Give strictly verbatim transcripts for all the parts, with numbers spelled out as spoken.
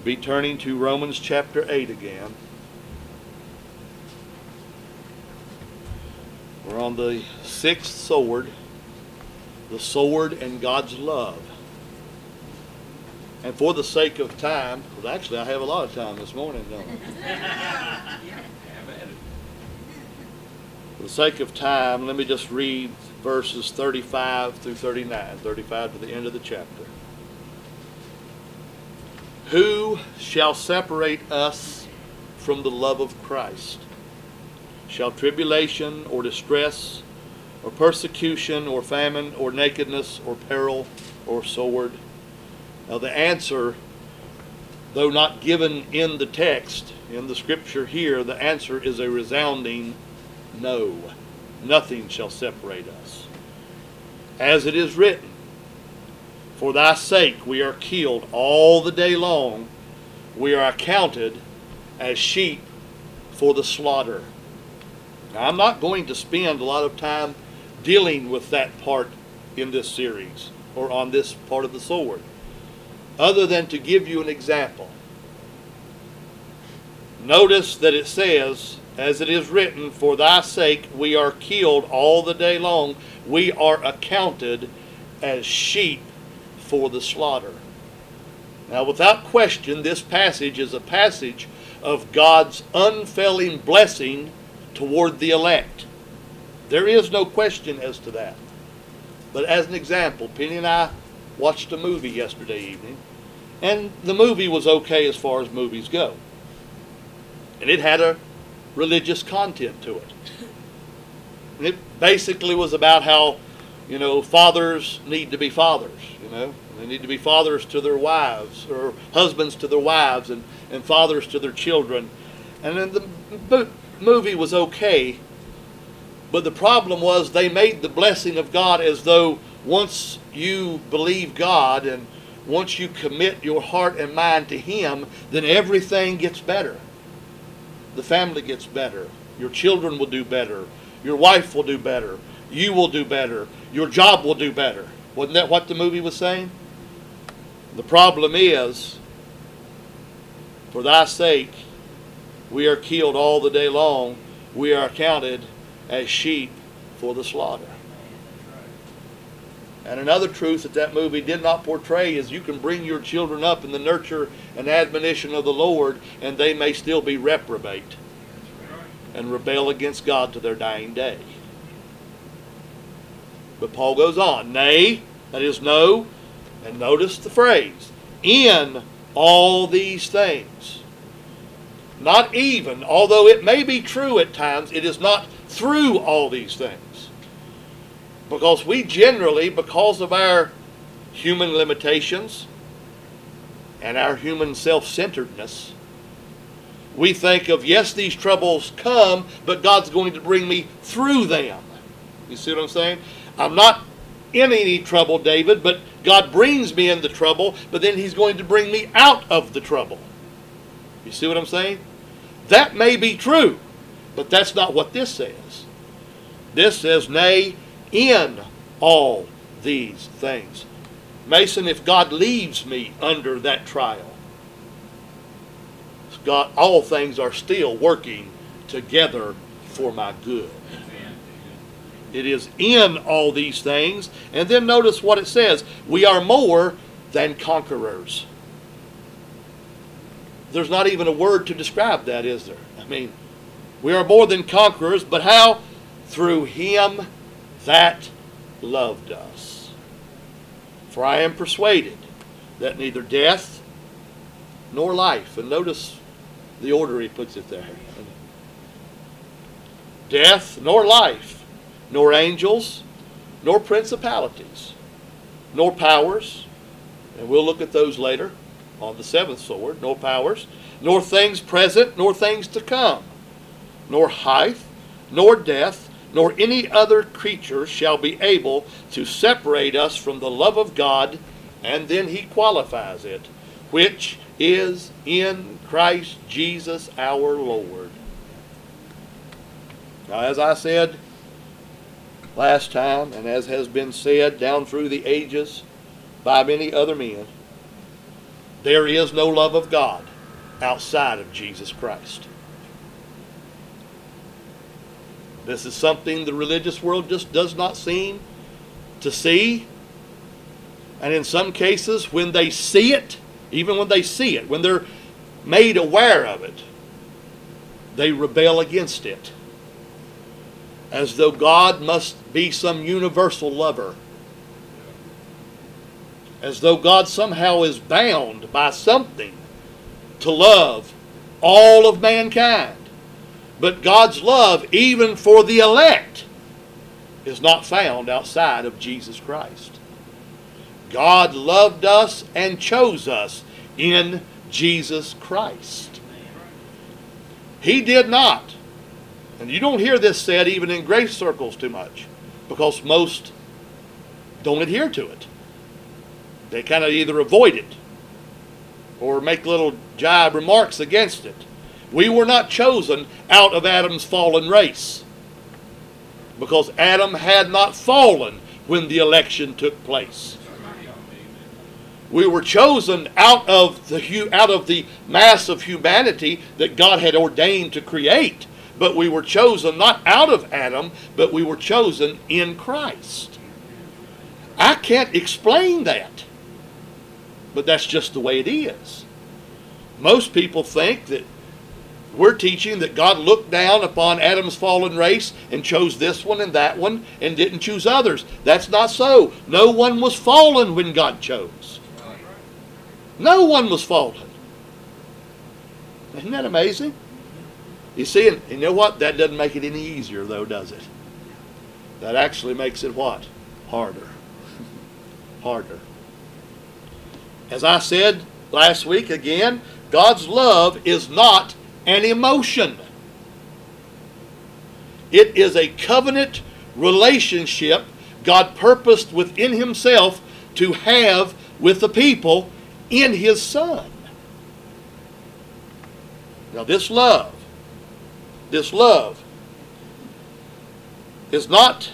be turning to Romans chapter eight again. We're on the sixth sword, the sword and God's love. And for the sake of time, well, actually I have a lot of time this morning, don't I? For the sake of time, let me just read verses thirty-five through thirty-nine, thirty-five to the end of the chapter. Who shall separate us from the love of Christ? Shall tribulation or distress or persecution or famine or nakedness or peril or sword? Now the answer, though not given in the text, in the scripture here, the answer is a resounding no. Nothing shall separate us. As it is written, for thy sake we are killed all the day long. We are accounted as sheep for the slaughter. Now, I'm not going to spend a lot of time dealing with that part in this series or on this part of the sword, other than to give you an example. Notice that it says, as it is written, for thy sake we are killed all the day long. We are accounted as sheep for the slaughter. Now, without question, this passage is a passage of God's unfailing blessing toward the elect. There is no question as to that. But as an example, Penny and I watched a movie yesterday evening, and the movie was okay as far as movies go. And it had a religious content to it. And it basically was about how, you know, fathers need to be fathers, you know. They need to be fathers to their wives, or husbands to their wives, and, and fathers to their children. And then the movie was okay, but the problem was they made the blessing of God as though once you believe God and once you commit your heart and mind to Him, then everything gets better. The family gets better. Your children will do better. Your wife will do better. You will do better. Your job will do better. Wasn't that what the movie was saying? The problem is, for thy sake, we are killed all the day long. We are counted as sheep for the slaughter. And another truth that that movie did not portray is you can bring your children up in the nurture and admonition of the Lord, and they may still be reprobate and rebel against God to their dying day. But Paul goes on, nay, that is no, and notice the phrase, in all these things. Not even, although it may be true at times, it is not through all these things. Because we generally, because of our human limitations and our human self-centeredness, we think of, yes, these troubles come, but God's going to bring me through them. You see what I'm saying? I'm not in any trouble, David, but God brings me into trouble, but then He's going to bring me out of the trouble. You see what I'm saying? That may be true, but that's not what this says. This says, nay, in all these things. Mason, if God leaves me under that trial, God, all things are still working together for my good. It is in all these things. And then notice what it says. We are more than conquerors. There's not even a word to describe that, is there? I mean, we are more than conquerors, but how? Through Him that loved us. For I am persuaded that neither death nor life, and notice the order he puts it there, death nor life, nor angels, nor principalities, nor powers, and we'll look at those later on the seventh sword, nor powers, nor things present, nor things to come, nor height, nor depth, nor any other creature shall be able to separate us from the love of God. And then he qualifies it, which is in Christ Jesus our Lord. Now, as I said last time, and as has been said down through the ages by many other men, There is no love of God outside of Jesus Christ. This is something the religious world just does not seem to see. And in some cases, when they see it, even when they see it, when they're made aware of it, they rebel against it. As though God must be some universal lover. As though God somehow is bound by something to love all of mankind. But God's love, even for the elect, is not found outside of Jesus Christ. God loved us and chose us in Jesus Christ. He did not. And you don't hear this said even in grace circles too much, because most don't adhere to it. They kind of either avoid it or make little jibe remarks against it. We were not chosen out of Adam's fallen race, because Adam had not fallen when the election took place. We were chosen out of the out of the mass of humanity that God had ordained to create, but we were chosen not out of Adam, but we were chosen in Christ. I can't explain that, but that's just the way it is. Most people think that we're teaching that God looked down upon Adam's fallen race and chose this one and that one and didn't choose others. That's not so. No one was fallen when God chose. No one was fallen. Isn't that amazing? You see, and you know what? That doesn't make it any easier though, does it? That actually makes it what? Harder. Harder. As I said last week again, God's love is not an emotion. It is a covenant relationship God purposed within Himself to have with the people in His Son. Now this love, this love is not.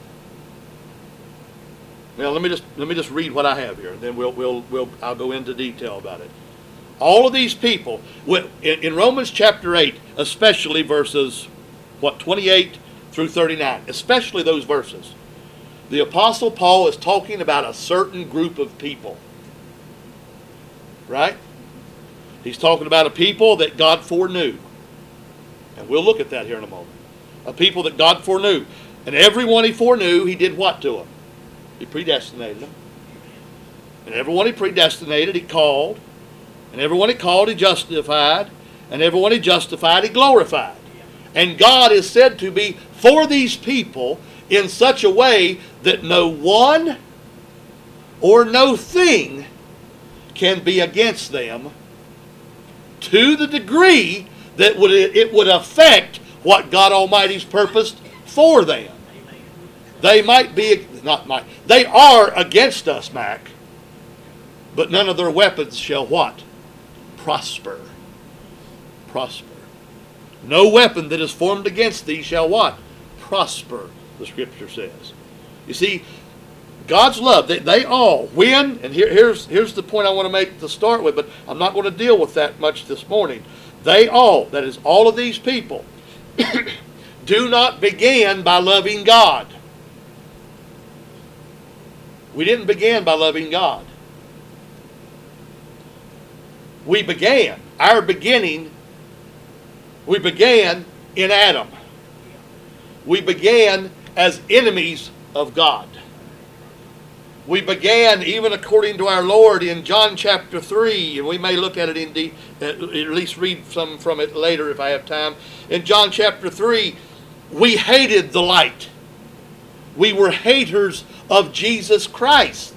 Now let me just let me just read what I have here, and then we'll we'll we'll I'll go into detail about it. All of these people, in Romans chapter eight, especially verses, what, twenty-eight through thirty-nine, especially those verses, the Apostle Paul is talking about a certain group of people. Right? He's talking about a people that God foreknew. And we'll look at that here in a moment. A people that God foreknew. And everyone He foreknew, He did what to them? He predestinated them. And everyone He predestinated, He called. And everyone He called, He justified. And everyone He justified, He glorified. And God is said to be for these people in such a way that no one or no thing can be against them to the degree that would it would affect what God Almighty's purposed for them. They might be, not might, they are against us, Mac. But none of their weapons shall what? Prosper. Prosper. No weapon that is formed against thee shall what? Prosper, the Scripture says. You see, God's love, they, they all, when, and here, here's, here's the point I want to make to start with, but I'm not going to deal with that much this morning. They all, that is all of these people, do not begin by loving God. We didn't begin by loving God. We began, our beginning, we began in Adam. We began as enemies of God. We began, even according to our Lord, in John chapter three, and we may look at it in de- at least read some from it later if I have time. In John chapter three, we hated the light. We were haters of Jesus Christ.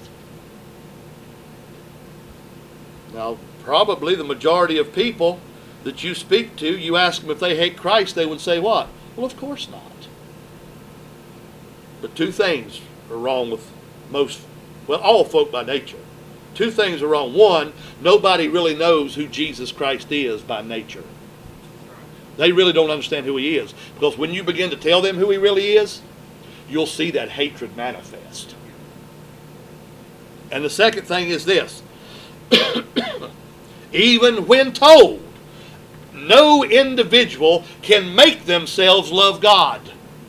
Now, probably the majority of people that you speak to, you ask them if they hate Christ, they would say what? Well, of course not. But two things are wrong with most, well, all folk by nature. Two things are wrong. One, nobody really knows who Jesus Christ is by nature. They really don't understand who He is. Because when you begin to tell them who He really is, you'll see that hatred manifest. And the second thing is this. even when told. No individual can make themselves love God.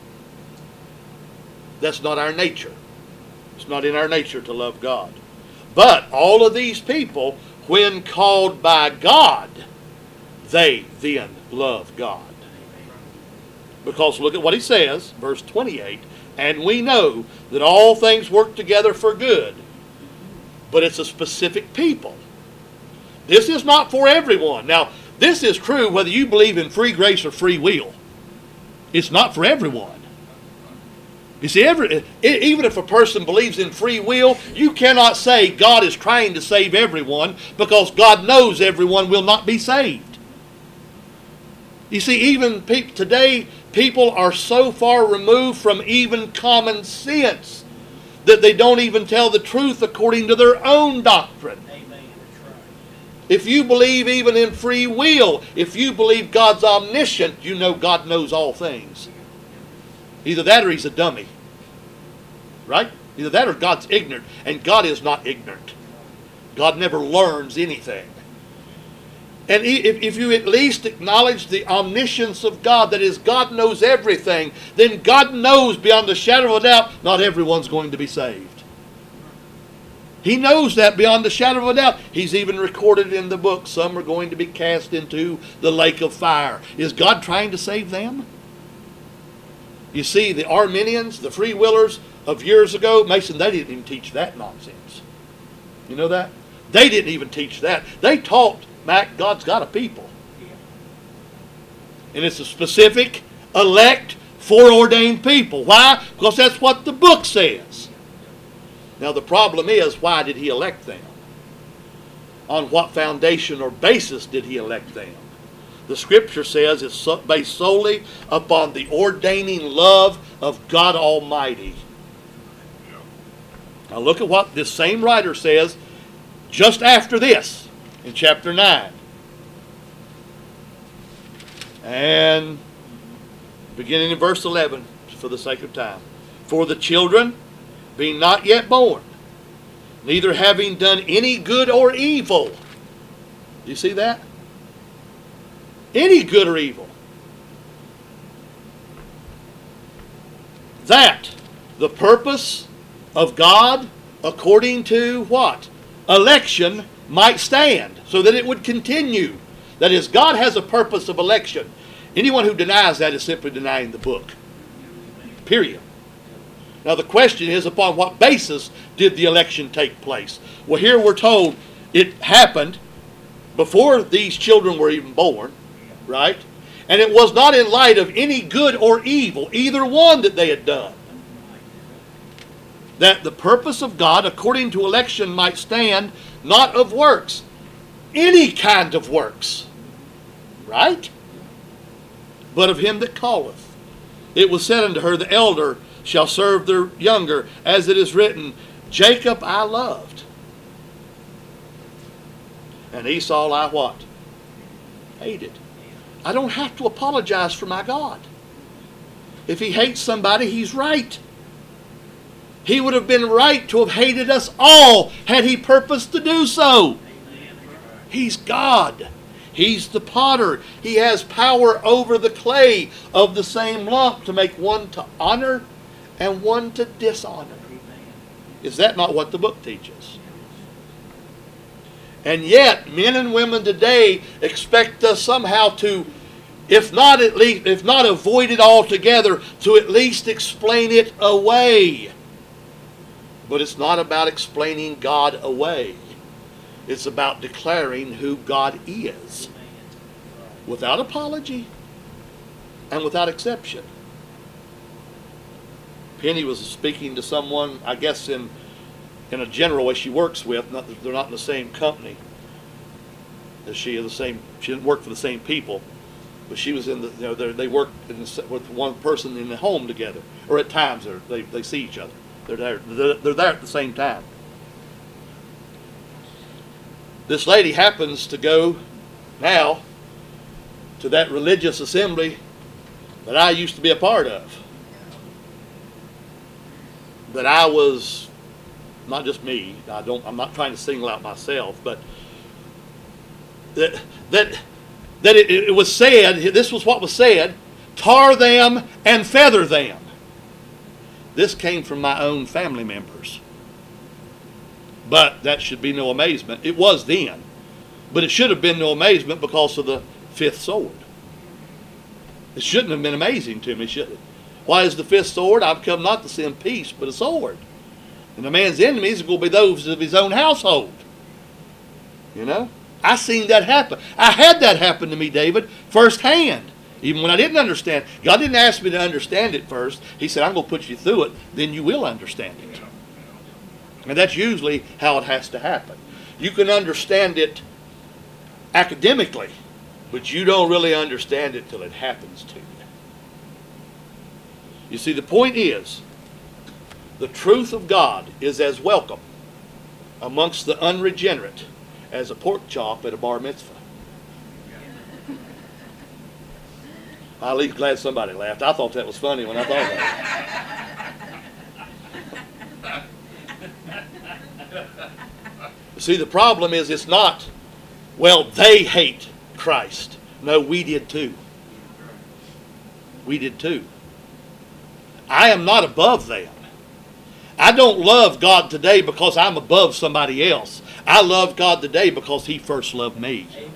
That's not our nature. It's not in our nature to love God. But all of these people, when called by God, they then love God. Because look at what he says, verse twenty-eight, and we know that all things work together for good. But it's a specific people. This is not for everyone. Now, this is true whether you believe in free grace or free will. It's not for everyone. You see, every, even if a person believes in free will, you cannot say God is trying to save everyone, because God knows everyone will not be saved. You see, even pe- today, people are so far removed from even common sense that they don't even tell the truth according to their own doctrine. If you believe even in free will, if you believe God's omniscient, you know God knows all things. Either that or he's a dummy. Right? Either that or God's ignorant. And God is not ignorant. God never learns anything. And if, if you at least acknowledge the omniscience of God, that is, God knows everything, then God knows beyond a shadow of a doubt not everyone's going to be saved. He knows that beyond the shadow of a doubt. He's even recorded in the book, some are going to be cast into the lake of fire. Is God trying to save them? You see, the Arminians, the free willers of years ago, Mason, they didn't even teach that nonsense. You know that? They didn't even teach that. They taught, Mac, God's got a people. And it's a specific, elect, foreordained people. Why? Because that's what the book says. Now the problem is, why did he elect them? On what foundation or basis did he elect them? The scripture says it's based solely upon the ordaining love of God Almighty. Now look at what this same writer says just after this in chapter nine. And beginning in verse eleven, for the sake of time. For the children being not yet born, neither having done any good or evil. Do you see that? Any good or evil. That the purpose of God according to what? Election might stand, so that it would continue. That is, God has a purpose of election. Anyone who denies that is simply denying the book. Period. Now the question is, upon what basis did the election take place? Well, here we're told it happened before these children were even born, right? And it was not in light of any good or evil, either one that they had done. That the purpose of God according to election might stand, not of works, any kind of works, right? But of him that calleth. It was said unto her, the elder shall serve the younger, as it is written, Jacob I loved, and Esau I what? Hated. I don't have to apologize for my God. If he hates somebody, he's right. He would have been right to have hated us all had he purposed to do so. He's God. He's the potter. He has power over the clay of the same lump to make one to honor and one to dishonor. Is that not what the book teaches? And yet, men and women today expect us somehow to, if not at least, if not avoid it altogether, to at least explain it away. But it's not about explaining God away. It's about declaring who God is, without apology and without exception. Penny was speaking to someone, I guess in in a general way she works with. Not, they're not in the same company as she. The same. She didn't work for the same people, but she was in the. You know, they work in the, with one person in the home together, or at times they they see each other. They're there. They're, they're there at the same time. This lady happens to go now to that religious assembly that I used to be a part of. That I was, not just me, I don't, I'm not trying to single out myself, but that that, that it, it was said, this was what was said, tar them and feather them. This came from my own family members. But that should be no amazement. It was then. But it should have been no amazement because of the fifth sword. It shouldn't have been amazing to me, should it? Why is the fifth sword? I've come not to send peace, but a sword. And the man's enemies are going to be those of his own household. You know? I seen that happen. I had that happen to me, David, firsthand. Even when I didn't understand. God didn't ask me to understand it first. He said, I'm going to put you through it, then you will understand it. And that's usually how it has to happen. You can understand it academically, but you don't really understand it till it happens to you. You see, the point is, the truth of God is as welcome amongst the unregenerate as a pork chop at a bar mitzvah. I'm at least glad somebody laughed. I thought that was funny when I thought about it. See, the problem is it's not, well, they hate Christ. No, we did too. We did too. I am not above them. I don't love God today because I'm above somebody else. I love God today because He first loved me. Amen.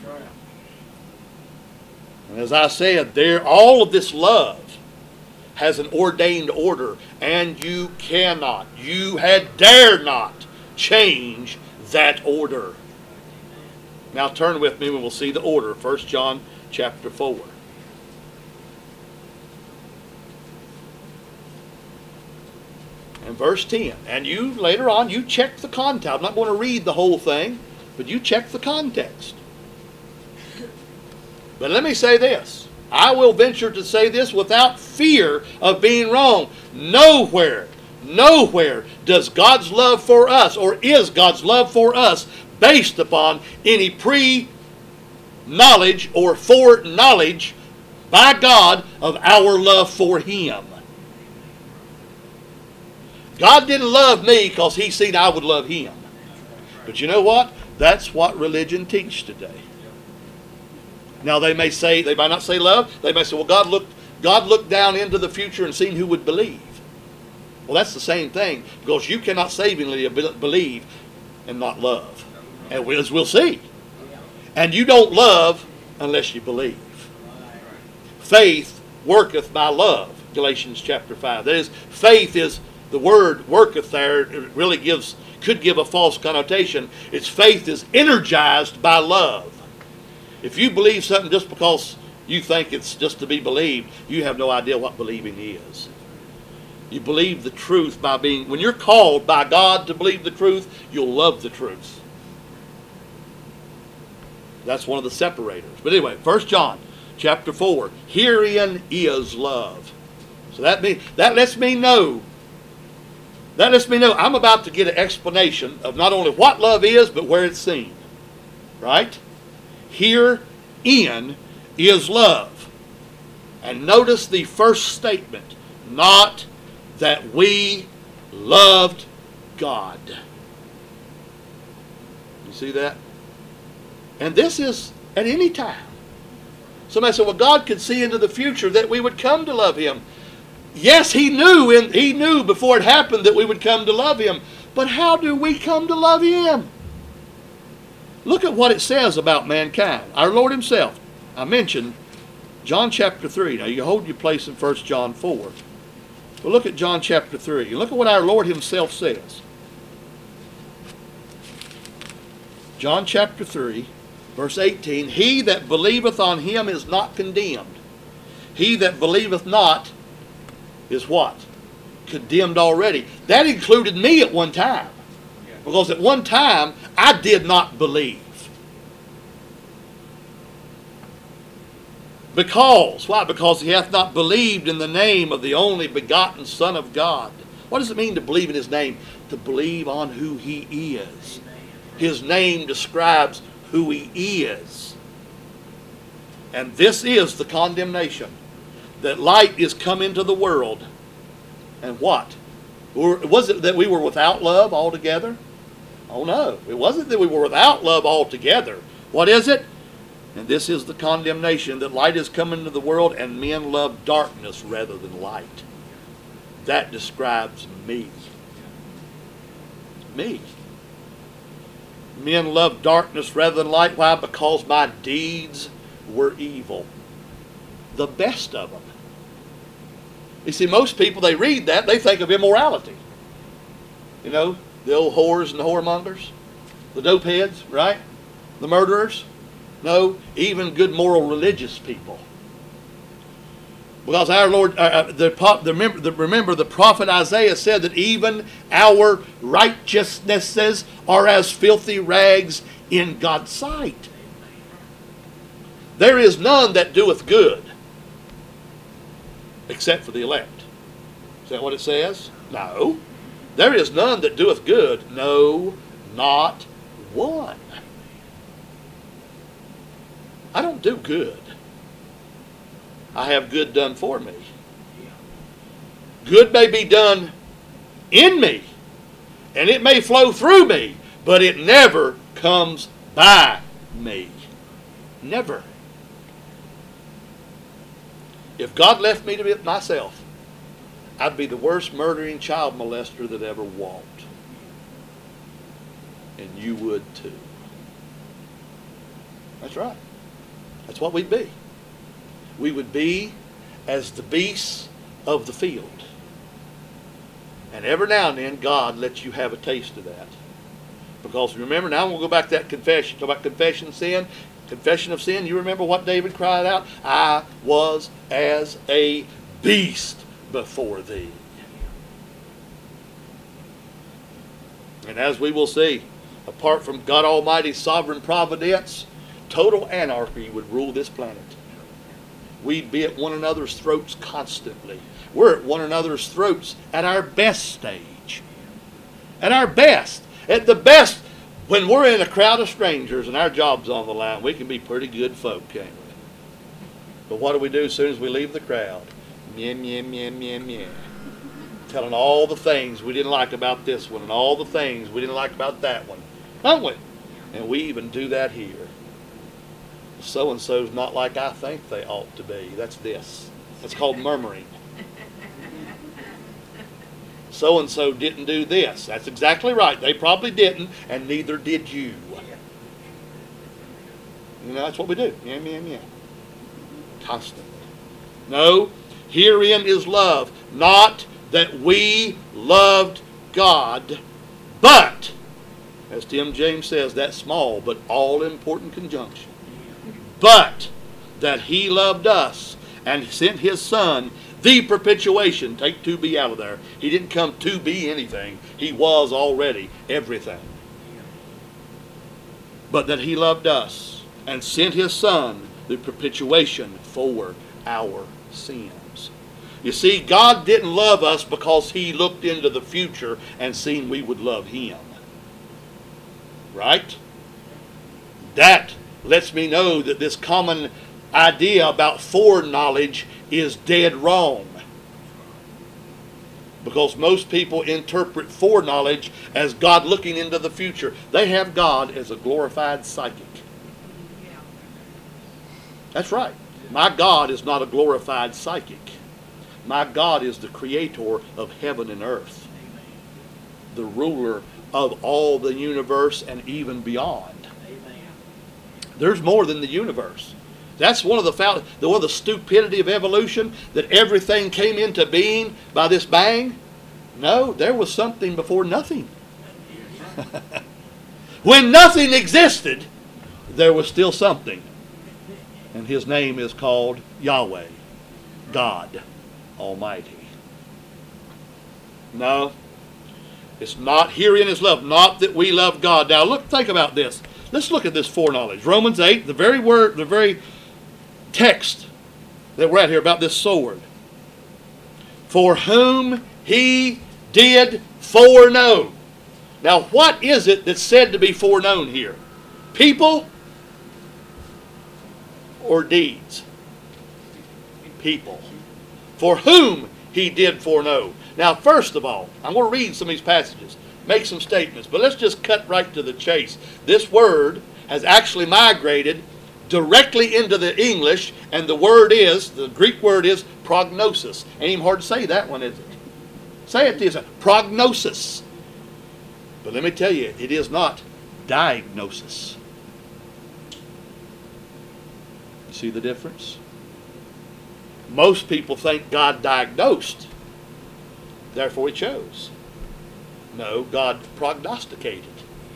And as I said, there, all of this love has an ordained order, and you cannot, you had dare not change that order. Now turn with me and we'll see the order. First John chapter four. And verse ten. And you, later on, you check the context. I'm not going to read the whole thing, but you check the context. But let me say this. I will venture to say this without fear of being wrong. Nowhere, nowhere does God's love for us, or is God's love for us, based upon any pre-knowledge or foreknowledge by God of our love for Him. God didn't love me because He seen I would love Him. But you know what? That's what religion teaches today. Now they may say, they might not say love. They may say, well, God looked, God looked down into the future and seen who would believe. Well, that's the same thing, because you cannot savingly believe and not love. And as we'll see. And you don't love unless you believe. Faith worketh by love. Galatians chapter five. That is, faith is, the word worketh there, it really gives, could give a false connotation. Its faith is energized by love. If you believe something just because you think it's just to be believed, you have no idea what believing is. You believe the truth by being, when you're called by God to believe the truth, you'll love the truth. That's one of the separators. But anyway, First John chapter four. Herein is love. So that means, that lets me know, that lets me know I'm about to get an explanation of not only what love is, but where it's seen. Right? Herein is love. And notice the first statement. Not that we loved God. You see that? And this is at any time. Somebody said, well, God could see into the future that we would come to love Him. Yes, He knew, and He knew before it happened that we would come to love Him. But how do we come to love Him? Look at what it says about mankind. Our Lord Himself. I mentioned John chapter three. Now you hold your place in First John four. But look at John chapter three. Look at what our Lord Himself says. John chapter three, verse eighteen. He that believeth on Him is not condemned. He that believeth not is what? Condemned already. That included me at one time. Because at one time, I did not believe. Because, why? Because he hath not believed in the name of the only begotten Son of God. What does it mean to believe in His name? To believe on who He is. His name describes who He is. And this is the condemnation. That light is come into the world. And what? Was it that we were without love altogether? Oh no, it wasn't that we were without love altogether, What is it? And this is the condemnation, that light is come into the world, and men love darkness rather than light. That describes me. Me. Men love darkness rather than light. Why? Because my deeds were evil. The best of them. You see, most people, they read that, they think of immorality. You know, the old whores and the whoremongers, the dopeheads, right? The murderers. No, even good moral religious people. Because our Lord, uh, the, the, remember, the, remember the prophet Isaiah said that even our righteousnesses are as filthy rags in God's sight. There is none that doeth good except for the elect. Is that what it says? No. There is none that doeth good. No, not one. I don't do good. I have good done for me. Good may be done in me, and it may flow through me, but it never comes by me. Never. If God left me to be myself, I'd be the worst murdering child molester that ever walked. And you would too. That's right. That's what we'd be. We would be as the beasts of the field. And every now and then, God lets you have a taste of that. Because remember, now we'll go back to that confession. Talk about confession of sin. Confession of sin. You remember what David cried out? I was as a beast before thee. And as we will see, apart from God Almighty's sovereign providence, total anarchy would rule this planet. We'd be at one another's throats constantly. We're at one another's throats at our best stage. At our best. At the best, when we're in a crowd of strangers and our job's on the line, we can be pretty good folk, can't we? But what do we do as soon as we leave the crowd? Meh, meh, meh, meh, meh. Telling all the things we didn't like about this one and all the things we didn't like about that one. Don't we? And we even do that here. So-and-so's not like I think they ought to be. That's this. That's called murmuring. So-and-so didn't do this. That's exactly right. They probably didn't, and neither did you. You know, that's what we do. Yeah, yeah, yeah. Constantly. No, herein is love. Not that we loved God, but, as Tim James says, that small but all-important conjunction. But that he loved us and sent his Son, the perpetuation. Take to be out of there. He didn't come to be anything. He was already everything. But that he loved us and sent his Son, the perpetuation for our sins. You see, God didn't love us because he looked into the future and seen we would love him. Right? That lets me know that this common idea about foreknowledge is dead wrong. Because most people interpret foreknowledge as God looking into the future. They have God as a glorified psychic. That's right. My God is not a glorified psychic. My God is the creator of heaven and earth. The ruler of all the universe and even beyond. There's more than the universe. That's one of the one of the stupidity of evolution, that everything came into being by this bang. No, there was something before nothing. When nothing existed, there was still something. And his name is called Yahweh, God Almighty. No, it's not herein is love, not that we love God. Now look, think about this. Let's look at this foreknowledge. Romans eight, the very word, the very text that we're at here about this sword. For whom he did foreknow. Now what is it that's said to be foreknown here? People or deeds? People. For whom he did foreknow. Now first of all, I'm going to read some of these passages. Make some statements, but let's just cut right to the chase. This word has actually migrated directly into the English, and the word is, the Greek word is prognosis. Ain't even hard to say that one, is it? Say it this way, prognosis. But let me tell you, it is not diagnosis. See the difference? Most people think God diagnosed, therefore He chose. No, God prognosticated,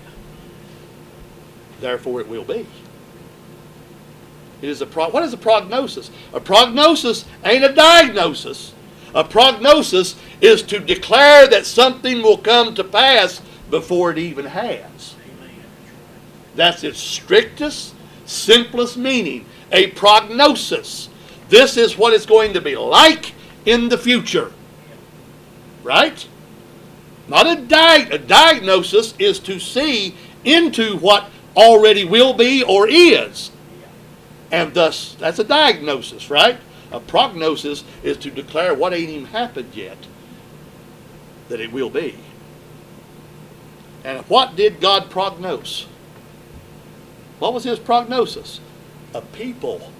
therefore it will be. It is a pro what is a prognosis? A prognosis ain't a diagnosis. A prognosis is to declare that something will come to pass before it even has. That's its strictest, simplest meaning. A prognosis. This is what it's going to be like in the future. Right? Not a, di a diagnosis is to see into what already will be or is. And thus, that's a diagnosis, right? A prognosis is to declare what ain't even happened yet, that it will be. And what did God prognose? What was His prognosis? A people.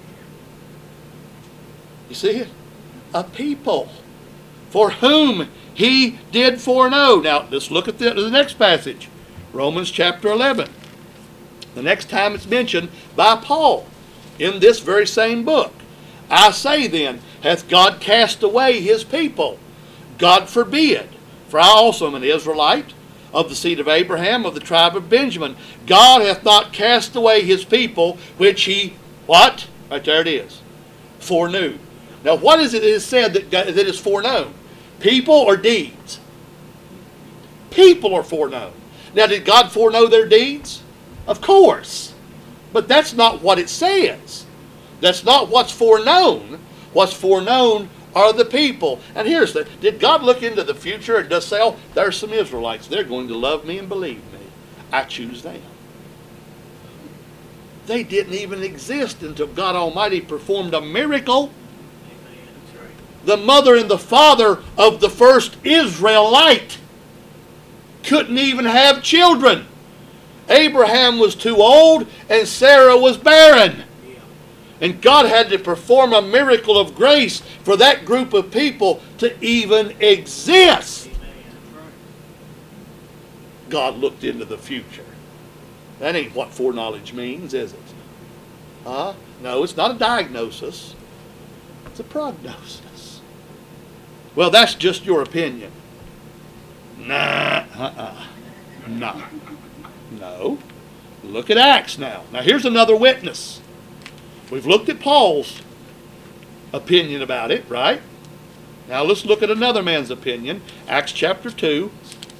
You see it? A people for whom He did foreknow. Now, let's look at the, the next passage. Romans chapter eleven. The next time it's mentioned by Paul in this very same book. I say then, hath God cast away His people? God forbid. For I also am an Israelite, of the seed of Abraham, of the tribe of Benjamin. God hath not cast away His people, which He, what? Right there it is. Foreknew. Now what is it that is said that, that is foreknown? People or deeds? People are foreknown. Now did God foreknow their deeds? Of course. But that's not what it says. That's not what's foreknown. What's foreknown are the people. And here's the, did God look into the future and just say, oh, there's some Israelites. They're going to love me and believe me. I choose them. They didn't even exist until God Almighty performed a miracle. The mother and the father of the first Israelite couldn't even have children. Abraham was too old and Sarah was barren. And God had to perform a miracle of grace for that group of people to even exist. God looked into the future. That ain't what foreknowledge means, is it? Huh? No, it's not a diagnosis. It's a prognosis. Well, that's just your opinion. Nah, uh-uh. Nah. No. Look at Acts now. Now here's another witness. We've looked at Paul's opinion about it, right? Now let's look at another man's opinion. Acts chapter two.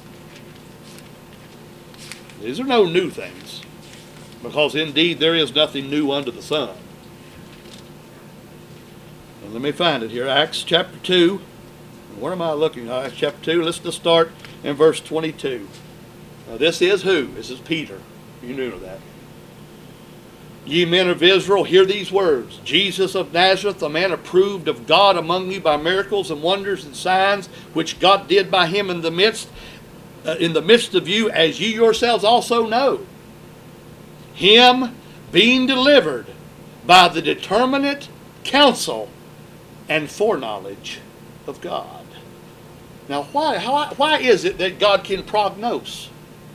These are no new things, because indeed there is nothing new under the sun. And let me find it here. Acts chapter two. Where am I looking? Acts chapter two. Let's just start in verse twenty-two. Now this is who? This is Peter. You knew that. Ye men of Israel, hear these words. Jesus of Nazareth, a man approved of God among you by miracles and wonders and signs, which God did by Him in the midst, uh, in the midst of you, as ye yourselves also know. Him being delivered by the determinate counsel and foreknowledge of God. Now, why, how, why is it that God can prognose?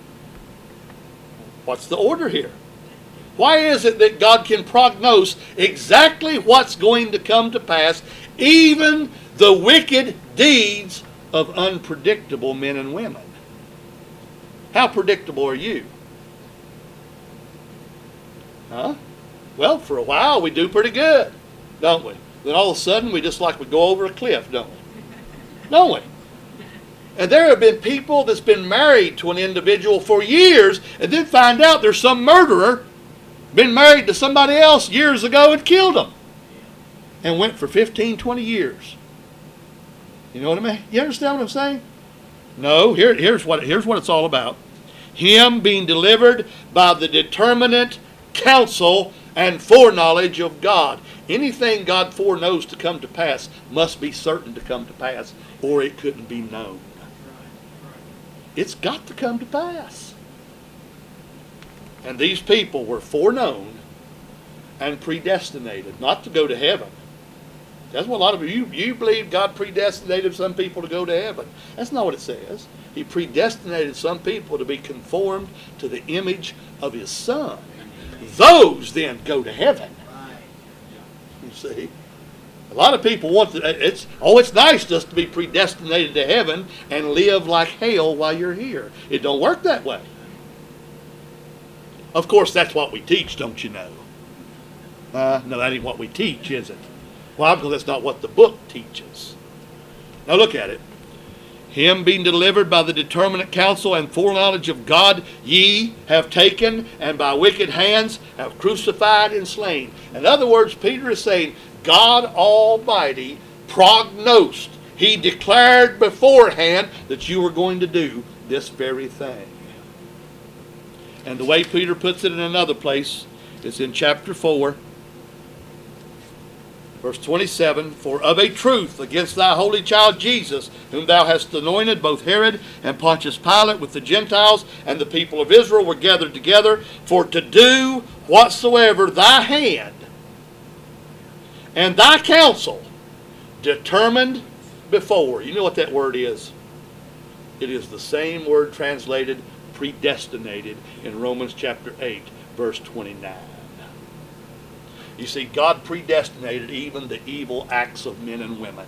What's the order here? Why is it that God can prognose exactly what's going to come to pass, even the wicked deeds of unpredictable men and women? How predictable are you? Huh? Well, for a while we do pretty good, don't we? Then all of a sudden we just like we go over a cliff, don't we? Don't we? And there have been people that's been married to an individual for years and then find out there's some murderer been married to somebody else years ago and killed them. And went for fifteen, twenty years. You know what I mean? You understand what I'm saying? No, here, here's, what, here's what it's all about. Him being delivered by the determinate counsel and foreknowledge of God. Anything God foreknows to come to pass must be certain to come to pass, or it couldn't be known. It's got to come to pass. And these people were foreknown and predestinated not to go to heaven. That's what a lot of you, you believe God predestinated some people to go to heaven. That's not what it says. He predestinated some people to be conformed to the image of His Son. Those then go to heaven. You see? A lot of people want to, it's, oh, it's nice just to be predestinated to heaven and live like hell while you're here. It don't work that way. Of course, that's what we teach, don't you know? Uh, no, that ain't what we teach, is it? Why? Because that's not what the book teaches. Now look at it. Him being delivered by the determinate counsel and foreknowledge of God, ye have taken, and by wicked hands have crucified and slain. In other words, Peter is saying, God Almighty prognosed. He declared beforehand that you were going to do this very thing. And the way Peter puts it in another place is in chapter four. Verse twenty-seven, for of a truth against thy holy child Jesus, whom thou hast anointed, both Herod and Pontius Pilate with the Gentiles and the people of Israel were gathered together, for to do whatsoever thy hand and thy counsel determined before. You know what that word is? It is the same word translated predestinated in Romans chapter eight, verse twenty-nine. You see, God predestinated even the evil acts of men and women.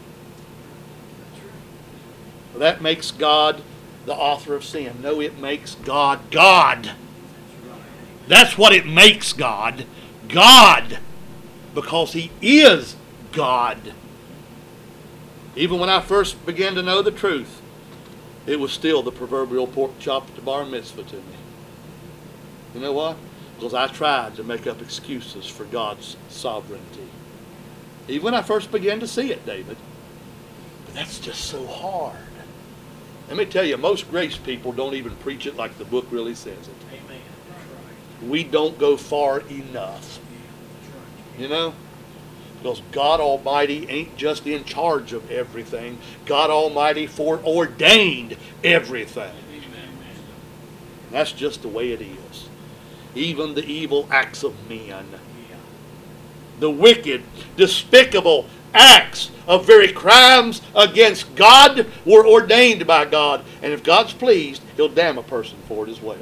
That makes God the author of sin. No, it makes God God. That's what it makes God. God. Because He is God. Even when I first began to know the truth, it was still the proverbial pork chop at the bar mitzvah to me. You know what? Because I tried to make up excuses for God's sovereignty. Even when I first began to see it, David. But that's just so hard. Let me tell you, most grace people don't even preach it like the book really says it. Amen. We don't go far enough. You know? Because God Almighty ain't just in charge of everything. God Almighty foreordained everything. That's just the way it is. Even the evil acts of men. The wicked, despicable acts of very crimes against God were ordained by God. And if God's pleased, He'll damn a person for it as well.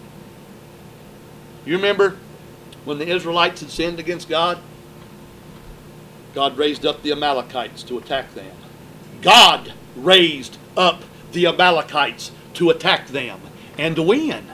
You remember when the Israelites had sinned against God? God raised up the Amalekites to attack them. God raised up the Amalekites to attack them and to win.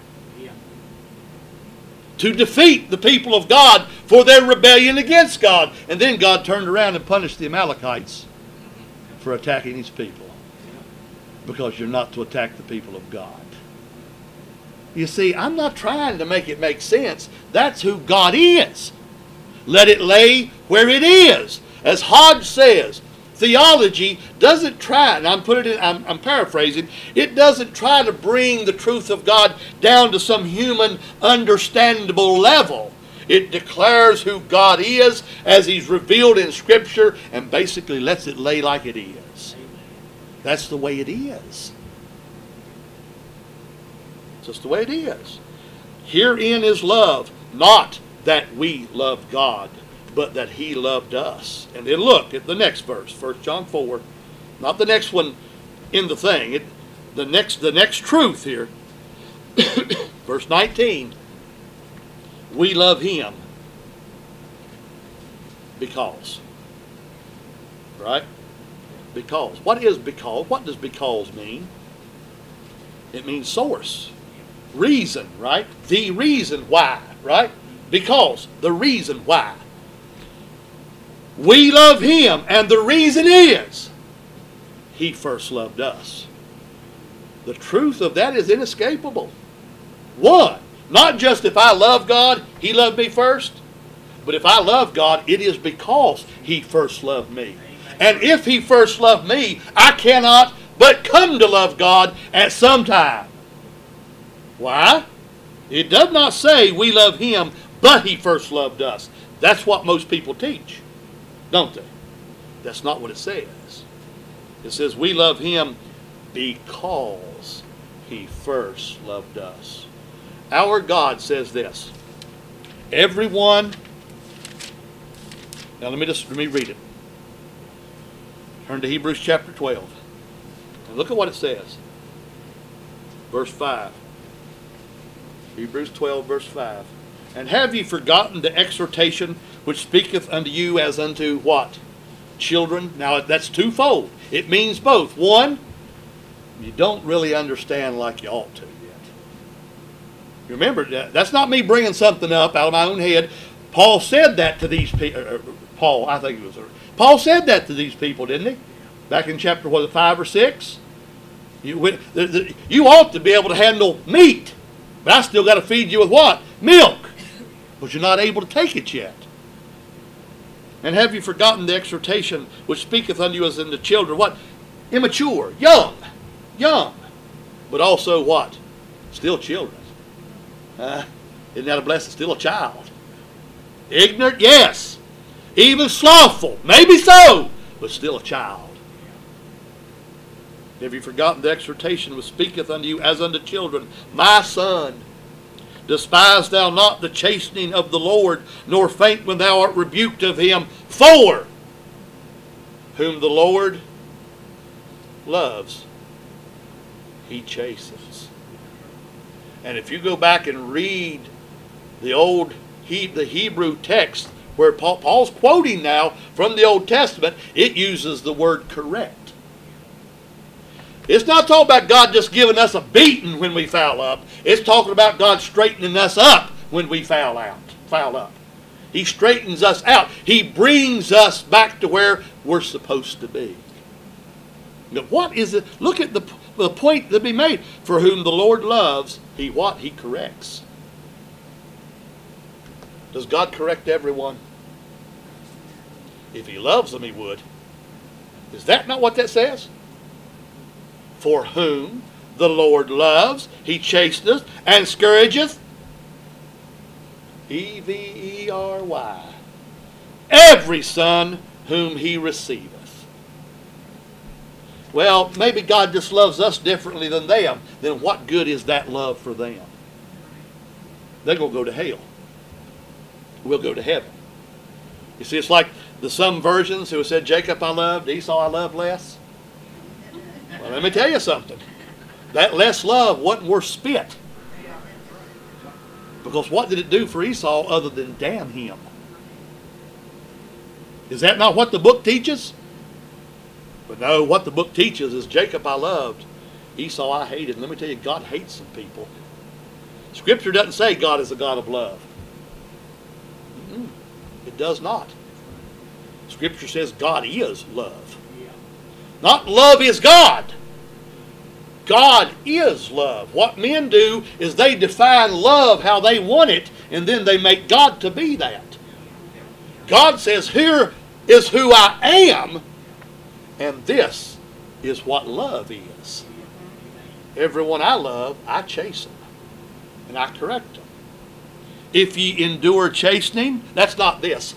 To defeat the people of God for their rebellion against God. And then God turned around and punished the Amalekites for attacking His people. Because you're not to attack the people of God. You see, I'm not trying to make it make sense. That's who God is. Let it lay where it is. As Hodge says, theology doesn't try, and I'm putting it, I'm, I'm paraphrasing, it doesn't try to bring the truth of God down to some human understandable level. It declares who God is as He's revealed in Scripture and basically lets it lay like it is. That's the way it is. It's just the way it is. Herein is love, not that we love God, but that He loved us. And then look at the next verse, First John four. Not the next one in the thing. It, the next the next truth here. Verse nineteen. We love Him because. Right? Because. What is because? What does because mean? It means source. Reason, right? The reason why, right? Because. The reason why. We love Him, and the reason is He first loved us. The truth of that is inescapable. One, not just if I love God, He loved me first, but if I love God, it is because He first loved me. And if He first loved me, I cannot but come to love God at some time. Why? It does not say we love Him, but He first loved us. That's what most people teach. Don't they? That's not what it says. It says we love Him because He first loved us. Our God says this. Everyone, now let me just let me read it. Turn to Hebrews chapter twelve. And look at what it says. Verse five. Hebrews twelve, verse five. And have ye forgotten the exhortation which speaketh unto you as unto what? Children. Now that's twofold. It means both. One, you don't really understand like you ought to yet. Remember, that's not me bringing something up out of my own head. Paul said that to these people. Paul, I think it was. Paul said that to these people, didn't he? Back in chapter, was it five or six? You, you ought to be able to handle meat. But I still got to feed you with what? Milk. But you're not able to take it yet. And have you forgotten the exhortation which speaketh unto you as unto children? What? Immature, young, young. But also what? Still children. Uh, isn't that a blessing? Still a child. Ignorant, yes. Even slothful, maybe so, but still a child. Have you forgotten the exhortation which speaketh unto you as unto children? My son, despise thou not the chastening of the Lord, nor faint when thou art rebuked of him. For whom the Lord loves, he chastens. And if you go back and read the old he, the Hebrew text where Paul, Paul's quoting now from the Old Testament, it uses the word correct. It's not talking about God just giving us a beating when we foul up. It's talking about God straightening us up when we foul out, foul up. He straightens us out. He brings us back to where we're supposed to be. Now, what is it? Look at the, the point that be made. For whom the Lord loves, he what? He corrects. Does God correct everyone? If he loves them, he would. Is that not what that says? For whom the Lord loves, he chasteneth and scourgeth. E V E R Y. Every son whom he receiveth. Well, maybe God just loves us differently than them. Then what good is that love for them? They're going to go to hell. We'll go to heaven. You see, it's like the some versions who said, Jacob I loved, Esau I loved less. Well, let me tell you something. That less love wasn't worth spit. Because what did it do for Esau other than damn him? Is that not what the book teaches? But no, what the book teaches is Jacob I loved, Esau I hated. And let me tell you, God hates some people. Scripture doesn't say God is a God of love. Mm-mm. It does not. Scripture says God is love. Not love is God. God is love. What men do is they define love how they want it, and then they make God to be that. God says, here is who I am, and this is what love is. Everyone I love, I chasten, and I correct them. If ye endure chastening, that's not this.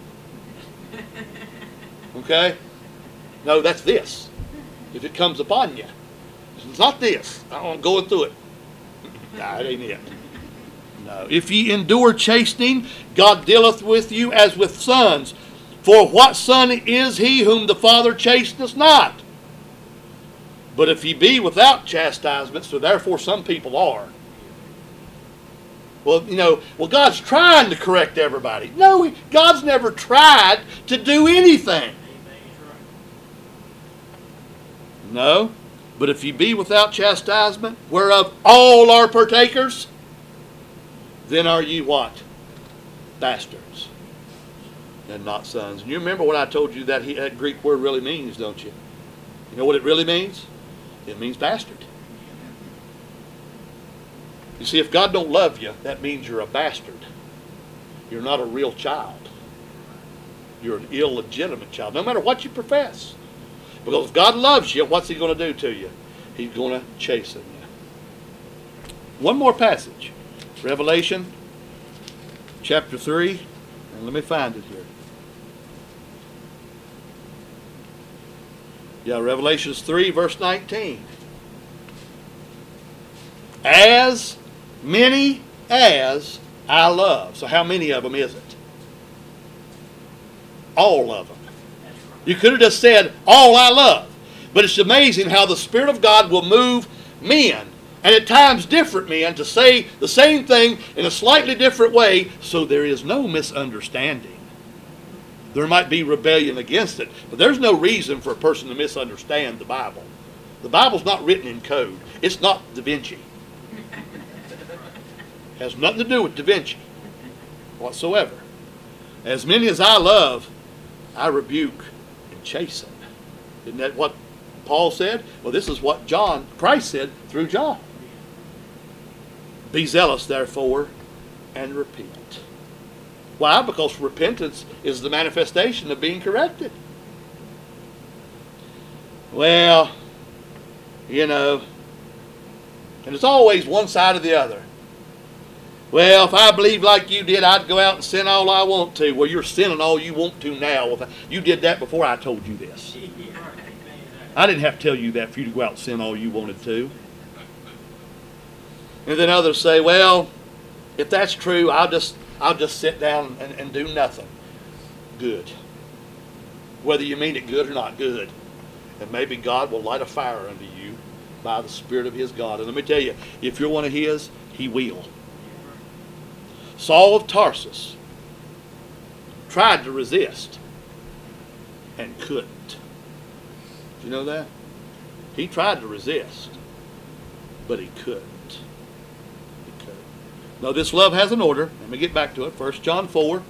Okay? No, that's this. If it comes upon you. It's not this. I don't going through it. Nah, it ain't it. No. If ye endure chastening, God dealeth with you as with sons. For what son is he whom the Father chasteneth not? But if ye be without chastisement, so therefore some people are. Well, you know, well, God's trying to correct everybody. No, God's never tried to do anything. No. But if ye be without chastisement, whereof all are partakers, then are ye what? Bastards, and not sons. And you remember what I told you that, he, that Greek word really means, don't you? You know what it really means? It means bastard. You see, if God don't love you, that means you're a bastard. You're not a real child. You're an illegitimate child, no matter what you profess. Because if God loves you, what's he going to do to you? He's going to chasten you. One more passage. Revelation chapter three. And let me find it here. Yeah, Revelations three, verse nineteen. As Many as I love. So how many of them is it? All of them. You could have just said, all I love. But it's amazing how the Spirit of God will move men, and at times different men, to say the same thing in a slightly different way, so there is no misunderstanding. There might be rebellion against it, but there's no reason for a person to misunderstand the Bible. The Bible's not written in code. It's not Da Vinci. It has nothing to do with Da Vinci whatsoever. As many as I love, I rebuke and chasten. Isn't that what Paul said? Well, this is what John, Christ said through John. Be zealous, therefore, and repent. Why? Because repentance is the manifestation of being corrected. Well, you know, and it's always one side or the other. Well, if I believed like you did, I'd go out and sin all I want to. Well, you're sinning all you want to now. You did that before I told you this. I didn't have to tell you that for you to go out and sin all you wanted to. And then others say, well, if that's true, I'll just I'll just sit down and, and do nothing. Good. Whether you mean it good or not, good. And maybe God will light a fire under you by the Spirit of His God. And let me tell you, if you're one of His, He will. Saul of Tarsus tried to resist and couldn't. Did you know that? He tried to resist, but he couldn't. He couldn't. Now this love has an order. Let me get back to it. First John four.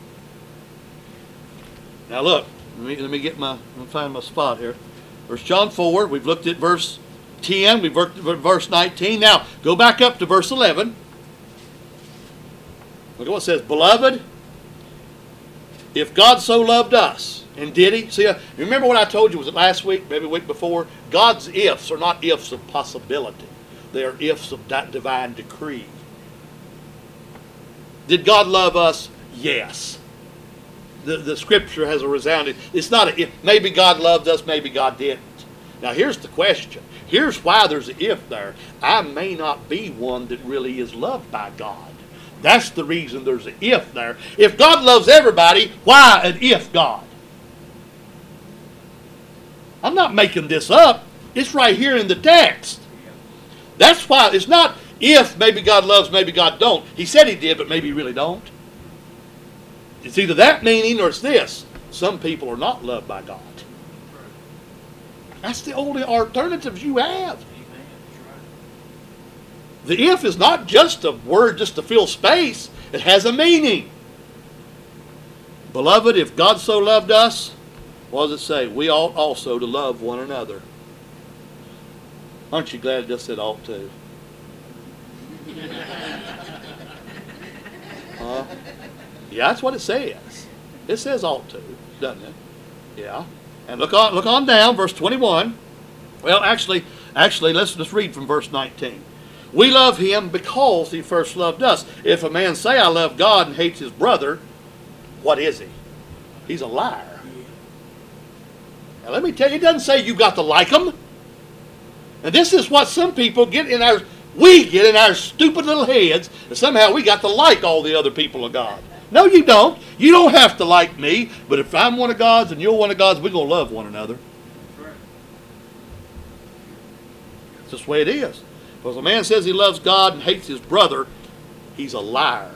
Now look, let me, let me get my, let me find my spot here. First John four, we've looked at verse ten, we've looked at verse nineteen. Now, go back up to verse eleven. Look at what it says. Beloved, if God so loved us, and did He? See, uh, remember what I told you, was it last week, maybe a week before? God's ifs are not ifs of possibility. They are ifs of that divine decree. Did God love us? Yes. The, the Scripture has a resounding, it's not a if. Maybe God loved us, maybe God didn't. Now here's the question. Here's why there's an if there. I may not be one that really is loved by God. That's the reason there's an if there. If God loves everybody, why an if God? I'm not making this up. It's right here in the text. That's why it's not if maybe God loves, maybe God don't. He said He did, but maybe He really don't. It's either that meaning or it's this. Some people are not loved by God. That's the only alternatives you have. The if is not just a word just to fill space. It has a meaning. Beloved, if God so loved us, what does it say? We ought also to love one another. Aren't you glad it just said ought to? Huh? Yeah, that's what it says. It says ought to, doesn't it? Yeah. And look on, look on down, verse twenty-one. Well, actually, actually, let's just read from verse nineteen. We love Him because He first loved us. If a man say, I love God, and hates his brother, what is he? He's a liar. Now let me tell you, it doesn't say you got to like him. And this is what some people get in our, we get in our stupid little heads, that somehow we got to like all the other people of God. No, you don't. You don't have to like me, but if I'm one of God's and you're one of God's, we're going to love one another. It's just the way it is. Because a man says he loves God and hates his brother, he's a liar.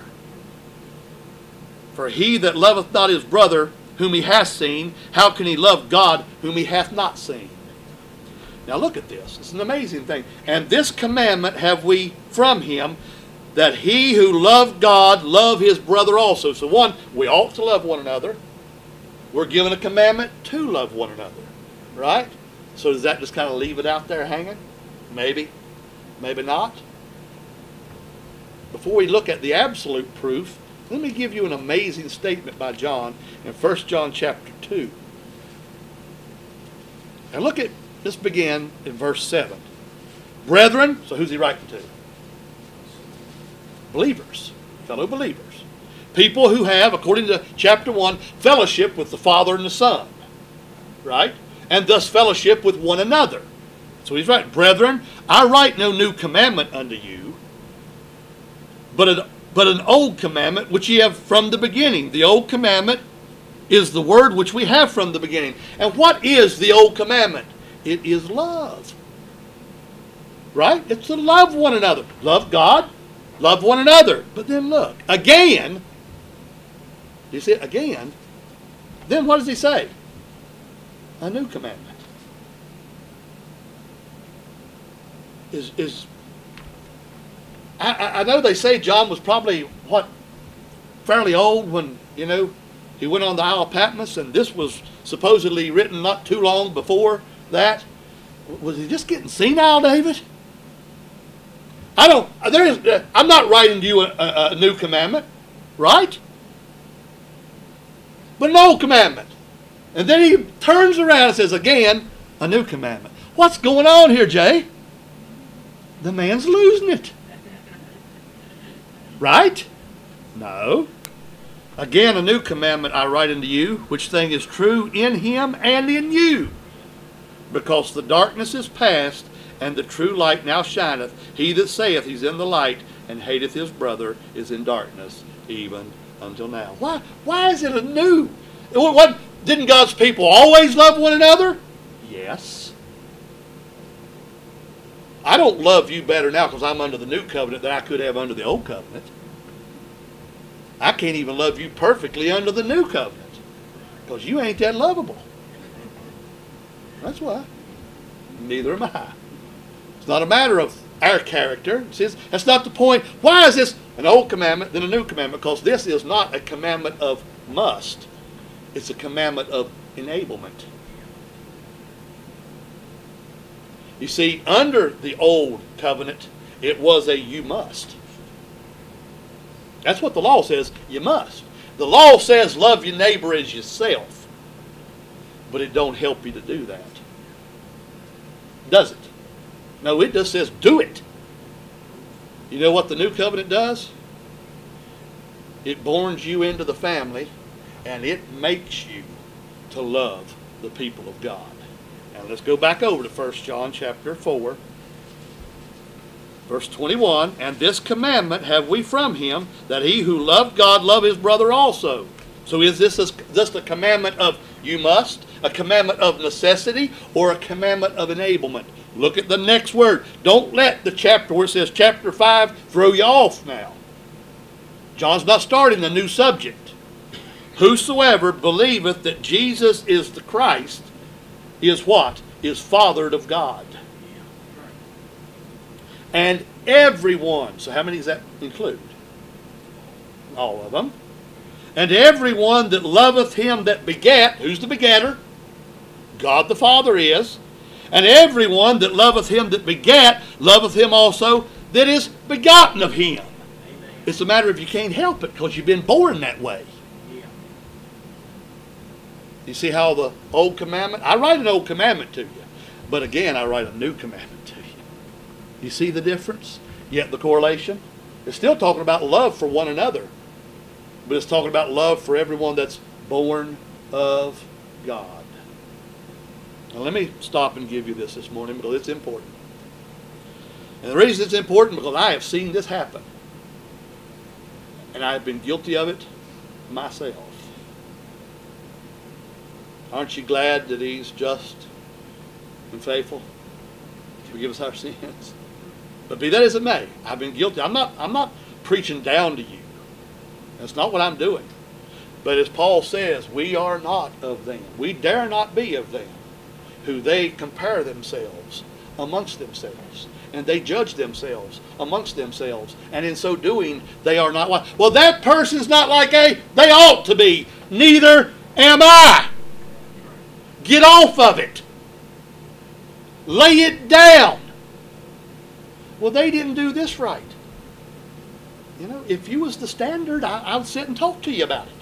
For he that loveth not his brother whom he hath seen, how can he love God whom he hath not seen? Now look at this. It's an amazing thing. And this commandment have we from Him, that he who loved God love his brother also. So one, we ought to love one another. We're given a commandment to love one another. Right? So does that just kind of leave it out there hanging? Maybe. Maybe not. Before we look at the absolute proof, let me give you an amazing statement by John in First John chapter two. And look at, let's begin in verse seven. Brethren, so who's he writing to? Believers, fellow believers. People who have, according to chapter one, fellowship with the Father and the Son. Right? And thus fellowship with one another. So he's right. Brethren, I write no new commandment unto you, but an, but an old commandment which ye have from the beginning. The old commandment is the word which we have from the beginning. And what is the old commandment? It is love. Right? It's to love one another. Love God, love one another. But then look, again, you see, again, then what does he say? A new commandment. Is, is I, I know they say John was probably, what, fairly old when, you know, he went on the Isle of Patmos, and this was supposedly written not too long before that. Was he just getting senile, David? I don't, there is, uh, I'm not writing to you a, a, a new commandment, right? But an old commandment. And then he turns around and says, again, a new commandment. What's going on here, Jay? The man's losing it. Right? No. Again, a new commandment I write unto you, which thing is true in him and in you. Because the darkness is past, and the true light now shineth. He that saith he's in the light, and hateth his brother, is in darkness, even until now. Why, why is it a new? What, what, didn't God's people always love one another? Yes. I don't love you better now because I'm under the new covenant than I could have under the old covenant. I can't even love you perfectly under the new covenant because you ain't that lovable. That's why. Neither am I. It's not a matter of our character. It's, that's not the point. Why is this an old commandment than a new commandment? Because this is not a commandment of must. It's a commandment of enablement. You see, under the old covenant, it was a you must. That's what the law says, you must. The law says love your neighbor as yourself. But it don't help you to do that. Does it? No, it just says do it. You know what the new covenant does? It borns you into the family, and it makes you to love the people of God. Now let's go back over to First John chapter four. Verse twenty-one, and this commandment have we from him, that he who loved God love his brother also. So is this just a commandment of you must, a commandment of necessity, or a commandment of enablement? Look at the next word. Don't let the chapter where it says chapter five throw you off now. John's not starting a new subject. Whosoever believeth that Jesus is the Christ is what? Is fathered of God. And everyone, so how many does that include? All of them. And everyone that loveth him that begat, who's the begetter? God the Father is. And everyone that loveth him that begat, loveth him also that is begotten of him. Amen. It's a matter of you can't help it because you've been born that way. Yeah. You see how the old commandment, I write an old commandment to you, but again I write a new commandment to you. You see the difference? Yet the correlation? It's still talking about love for one another, but it's talking about love for everyone that's born of God. Now let me stop and give you this this morning because it's important. And the reason it's important because I have seen this happen. And I have been guilty of it myself. Aren't you glad that he's just and faithful to forgive us our sins? But be that as it may, I've been guilty. I'm not, I'm not preaching down to you. That's not what I'm doing. But as Paul says, we are not of them. We dare not be of them, who they compare themselves amongst themselves. And they judge themselves amongst themselves. And in so doing, they are not like, well, that person's not like a, they ought to be. Neither am I. Get off of it. Lay it down. Well, they didn't do this right. You know, if you was the standard, I, I would sit and talk to you about it.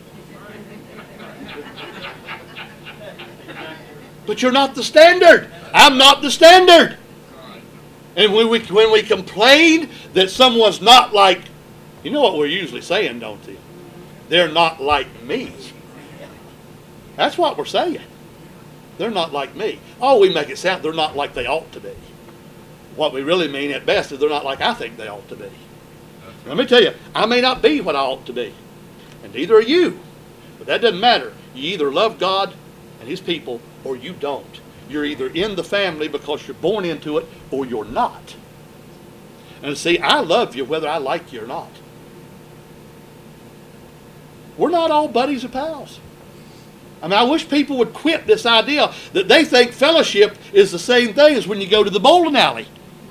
But you're not the standard. I'm not the standard. And when we, when we complain that someone's not like, you know what we're usually saying, don't you? They're not like me. That's what we're saying. They're not like me. Oh, we make it sound they're not like they ought to be. What we really mean at best is they're not like I think they ought to be. Let me tell you, I may not be what I ought to be, and neither are you. But that doesn't matter. You either love God and His people, or you don't. You're either in the family because you're born into it, or you're not. And see, I love you whether I like you or not. We're not all buddies or pals. I mean, I wish people would quit this idea that they think fellowship is the same thing as when you go to the bowling alley.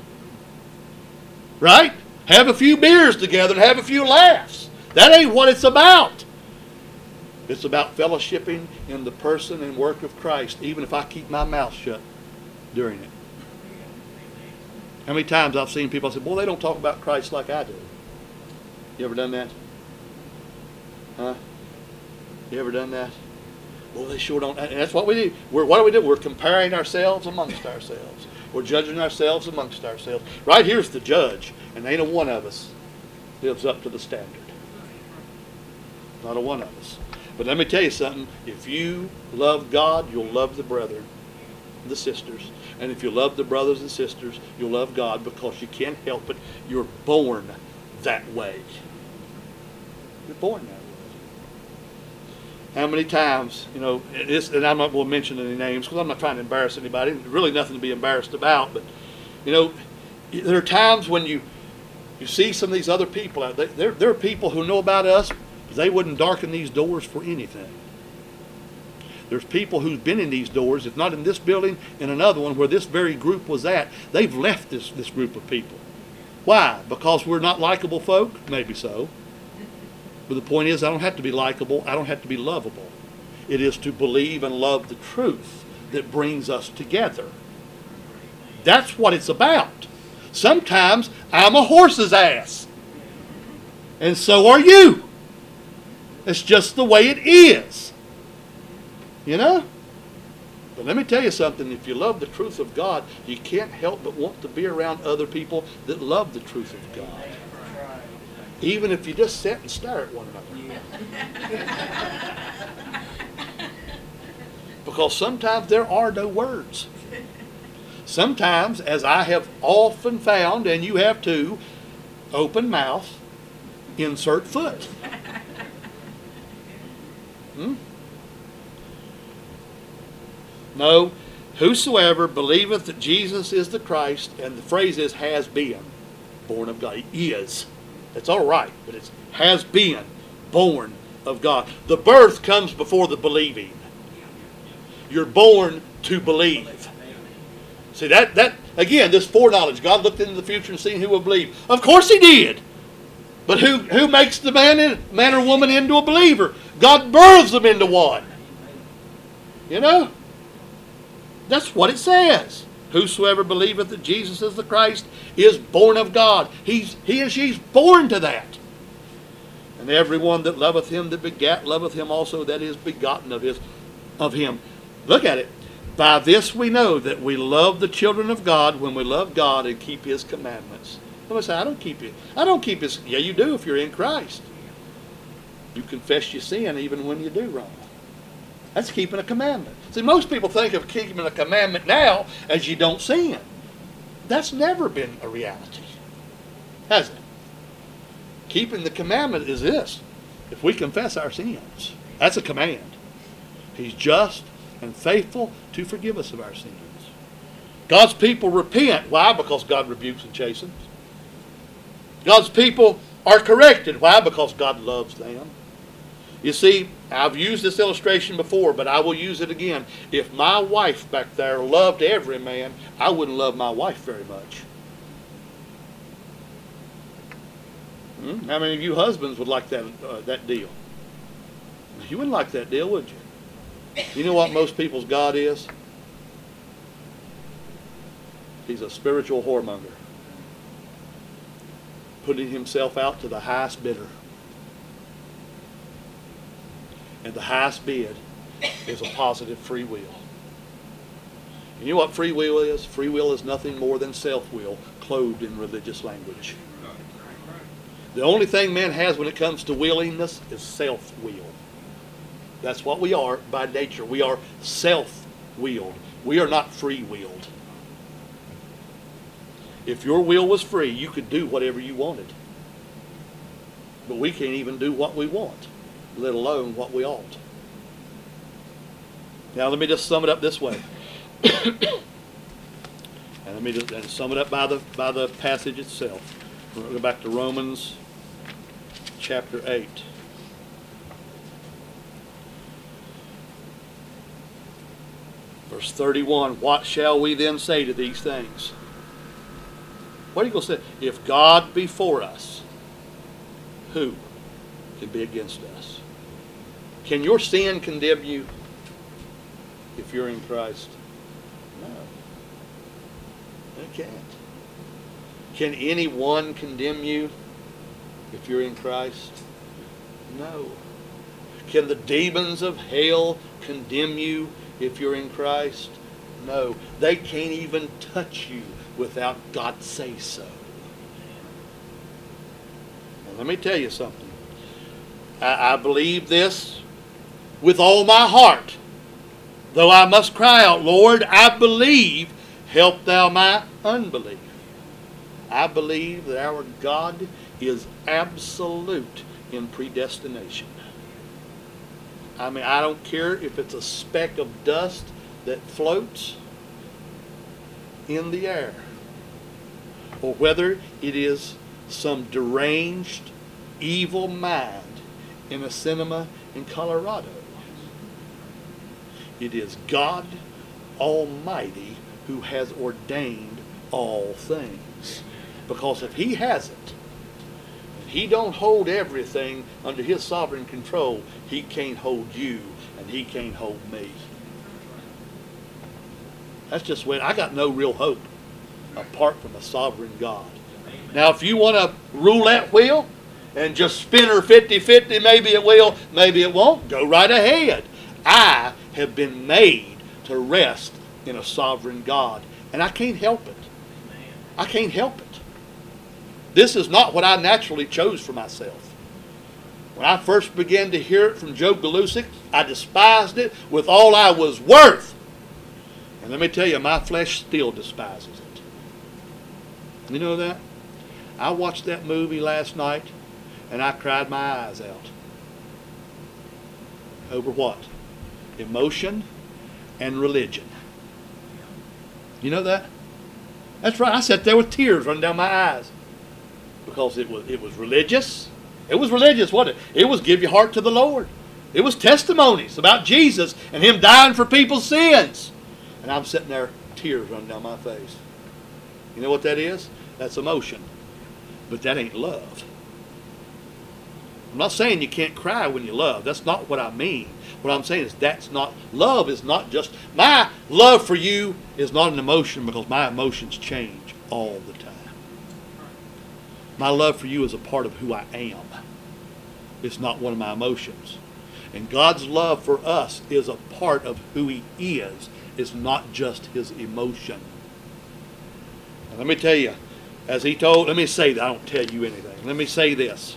Right? Have a few beers together and have a few laughs. That ain't what it's about. It's about fellowshipping in the person and work of Christ, even if I keep my mouth shut during it. How many times I've seen people say, boy, they don't talk about Christ like I do. You ever done that? Huh? You ever done that? Well, they sure don't. And that's what we do. We're, what do we do? We're comparing ourselves amongst ourselves. We're judging ourselves amongst ourselves. Right here's the judge, and ain't a one of us lives up to the standard. Not a one of us. But let me tell you something. If you love God, you'll love the brethren, the sisters. And if you love the brothers and sisters, you'll love God, because you can't help it. You're born that way. You're born that way. How many times, you know, this, and I'm not going to mention any names because I'm not trying to embarrass anybody. There's really nothing to be embarrassed about. But, you know, there are times when you you see some of these other people out there. There, there are people who know about us, but they wouldn't darken these doors for anything. There's people who've been in these doors, if not in this building, in another one where this very group was at. They've left this, this group of people. Why? Because we're not likable folk? Maybe so. But the point is, I don't have to be likable. I don't have to be lovable. It is to believe and love the truth that brings us together. That's what it's about. Sometimes I'm a horse's ass. And so are you. It's just the way it is. You know? But let me tell you something. If you love the truth of God, you can't help but want to be around other people that love the truth of God. Even if you just sit and stare at one another. Because sometimes there are no words. Sometimes, as I have often found, and you have too, open mouth, insert foot. Hmm? No, whosoever believeth that Jesus is the Christ, and the phrase is has been born of God. He is. It's all right, but it has been born of God. The birth comes before the believing. You're born to believe. See, that, that again, this foreknowledge. God looked into the future and seen who will believe. Of course He did. But who, who makes the man, in, man or woman into a believer? God births them into one. You know? That's what it says. Whosoever believeth that Jesus is the Christ is born of God. He's, he and she's born to that. And everyone that loveth Him that begat loveth Him also that is begotten of, his, of Him. Look at it. By this we know that we love the children of God when we love God and keep His commandments. Somebody say, I don't keep it. I don't keep His. Yeah, you do if you're in Christ. You confess your sin even when you do wrong. That's keeping a commandment. See, most people think of keeping a commandment now as you don't sin. That's never been a reality, has it? Keeping the commandment is this. If we confess our sins, that's a command. He's just and faithful to forgive us of our sins. God's people repent. Why? Because God rebukes and chastens. God's people are corrected. Why? Because God loves them. You see, I've used this illustration before, but I will use it again. If my wife back there loved every man, I wouldn't love my wife very much. Hmm? How many of you husbands would like that, uh, that deal? You wouldn't like that deal, would you? You know what most people's God is? He's a spiritual whoremonger, putting himself out to the highest bidder. And the highest bid is a positive free will. You know what free will is? Free will is nothing more than self-will clothed in religious language. The only thing man has when it comes to willingness is self-will. That's what we are by nature. We are self-willed. We are not free-willed. If your will was free, you could do whatever you wanted. but we can't even do what we want, let alone what we ought. Now let me just sum it up this way. And let me just and sum it up by the by the passage itself. We're going to go back to Romans chapter eight. Verse thirty-one, what shall we then say to these things? What are you going to say? If God be for us, who can be against us? Can your sin condemn you if you're in Christ? No. It can't. Can anyone condemn you if you're in Christ? No. Can the demons of hell condemn you if you're in Christ? No. They can't even touch you without God say so. Now, let me tell you something. I, I believe this with all my heart. Though I must cry out, Lord, I believe, help thou my unbelief. I believe that our God is absolute in predestination. I mean, I don't care if it's a speck of dust that floats in the air, or whether it is some deranged, evil mind in a cinema in Colorado. It is God Almighty who has ordained all things. Because if He hasn't, He don't hold everything under His sovereign control, He can't hold you and He can't hold me. That's just when I got no real hope apart from a sovereign God. Now if you want a roulette wheel and just spin her fifty fifty, maybe it will, maybe it won't, go right ahead. I have been made to rest in a sovereign God, and I can't help it. I can't help it. This is not what I naturally chose for myself. When I first began to hear it from Joe Galusic, I despised it with all I was worth. And let me tell you, my flesh still despises it. You know that? I watched that movie last night, and I cried my eyes out. Over what? Emotion and religion. You know that? That's right. I sat there with tears running down my eyes. Because it was it was religious. It was religious, wasn't it? It was give your heart to the Lord. It was testimonies about Jesus and Him dying for people's sins. And I'm sitting there, tears running down my face. You know what that is? That's emotion. But that ain't love. I'm not saying you can't cry when you love. That's not what I mean. What I'm saying is that's not, love is not just, my love for you is not an emotion because my emotions change all the time. My love for you is a part of who I am. It's not one of my emotions. And God's love for us is a part of who He is. It's not just His emotion. Now, let me tell you, as He told, let me say that, I don't tell you anything. Let me say this.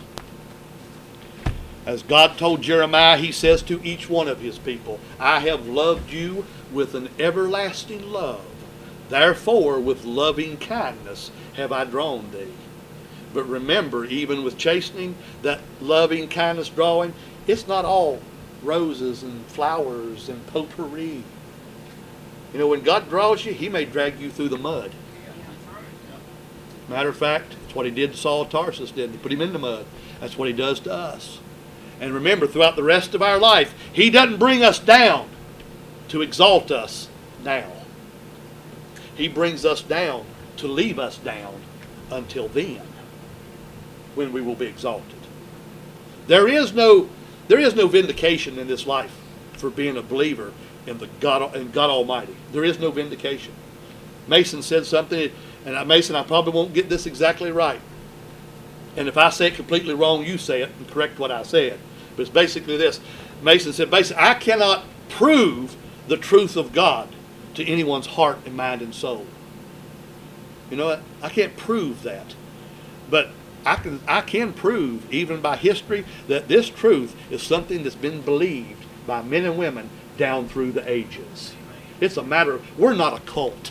As God told Jeremiah, He says to each one of His people, I have loved you with an everlasting love. Therefore, with loving kindness have I drawn thee. But remember, even with chastening, that loving kindness drawing, it's not all roses and flowers and potpourri. You know, when God draws you, He may drag you through the mud. Matter of fact, that's what He did to Saul of Tarsus, didn't He? Put him in the mud. That's what He does to us. And remember, throughout the rest of our life, He doesn't bring us down to exalt us now. He brings us down to leave us down until then, when we will be exalted. There is no, there is no vindication in this life for being a believer in the God, in God Almighty. There is no vindication. Mason said something, and Mason, I probably won't get this exactly right. And if I say it completely wrong, you say it and correct what I said. But it's basically this. Mason said, basically, I cannot prove the truth of God to anyone's heart and mind and soul. You know what? I can't prove that. But I can, I can prove, even by history, that this truth is something that's been believed by men and women down through the ages. It's a matter of, we're not a cult.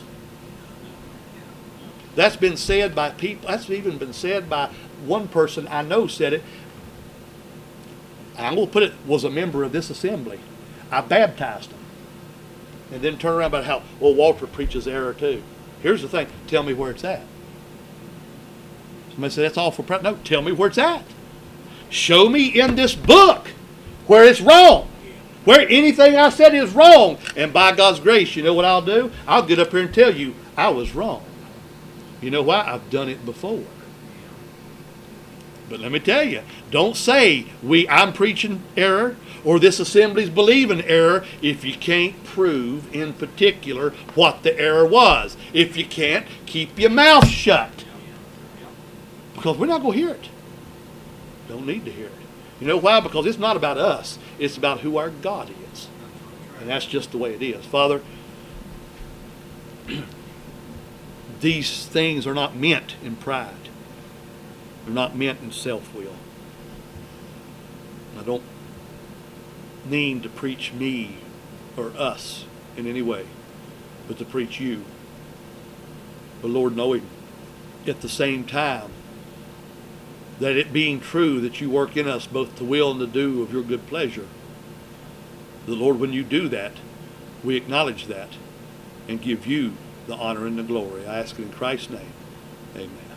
That's been said by people, that's even been said by one person I know said it, I'm going to put it, was a member of this assembly. I baptized him. And then turn around about how, well, Walter preaches error too. Here's the thing. Tell me where it's at. Somebody said, that's all for practice. No, tell me where it's at. Show me in this book where it's wrong. Where anything I said is wrong. And by God's grace, you know what I'll do? I'll get up here and tell you I was wrong. You know why? I've done it before. But let me tell you, don't say we I'm preaching error or this assembly's believing error if you can't prove in particular what the error was. If you can't, keep your mouth shut. Because we're not going to hear it. Don't need to hear it. You know why? Because it's not about us. It's about who our God is. And that's just the way it is. Father, these things are not meant in pride. They're not meant in self-will. I don't mean to preach me or us in any way, but to preach you. But Lord, knowing at the same time that it being true that you work in us both to will and to do of your good pleasure, the Lord, when you do that, we acknowledge that and give you the honor and the glory. I ask it in Christ's name. Amen.